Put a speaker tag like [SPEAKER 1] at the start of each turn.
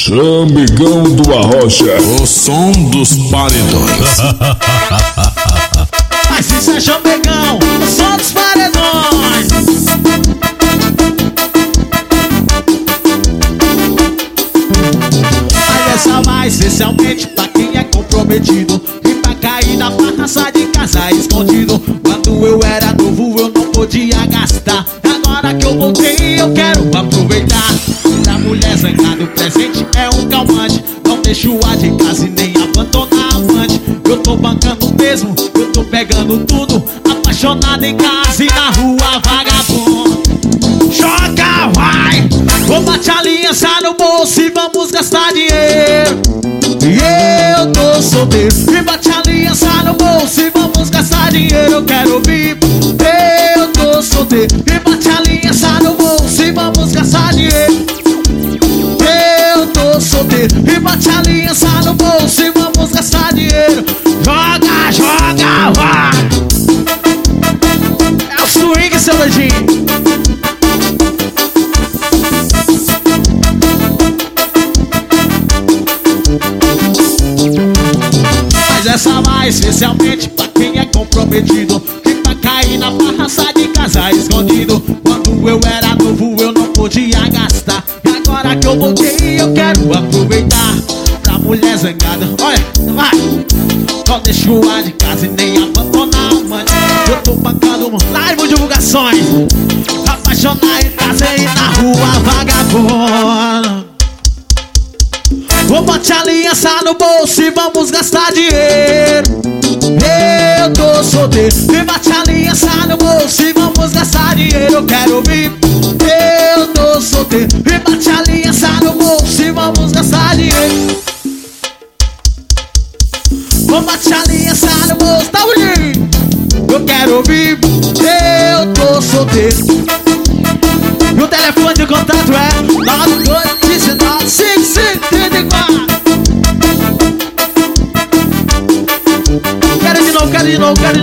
[SPEAKER 1] Amigão do Arrocha,
[SPEAKER 2] o som dos paredões.
[SPEAKER 3] Mas isso é Chambegão, o som dos paredões. Mas essa vai especialmente pra quem é comprometido e pra cair na farraça de casa escondido. Quando eu era novo eu não podia gastar, agora que eu voltei eu quero aproveitar. Da mulher zangada o presente é um calmante, não deixo a de casa e nem abandonar a amante. Eu tô bancando mesmo, eu tô pegando tudo, apaixonado em casa e na rua vagabundo. Joga, vai! Vou bate a aliança no bolso e vamos gastar dinheiro. E eu tô solteiro. E bate a aliança no bolso e vamos gastar dinheiro. Eu quero ouvir. Eu tô solteiro. E bate a aliança no bolso e vamos gastar dinheiro. Eu tô solteiro. E bate a aliança no bolso e vamos gastar dinheiro. Joga, joga, vai! É o swing, seu doidinho. Mas essa vai especialmente pra quem é comprometido e pra cair na farraça de casa escondido. Quando eu era novo eu não podia gastar, e agora que eu voltei eu quero aproveitar. Pra mulher zangada, olha, vai! Não deixo a de casa e nem abandonar a amante. Eu tô bancando live divulgações, apaixonar em casa e na rua vagabundo. Vou botar a aliança no bolso e vamos gastar dinheiro. Eu tô solteiro. E bate a aliança no bolso e vamos gastar dinheiro. Eu quero ouvir. Eu tô solteiro. E bate a aliança no bolso e vamos gastar dinheiro. Vou botar a aliança no bolso, tá bonito? Eu quero ouvir. Eu tô solteiro. E o telefone de contato é 92195534. Quero de novo, quero de novo, quero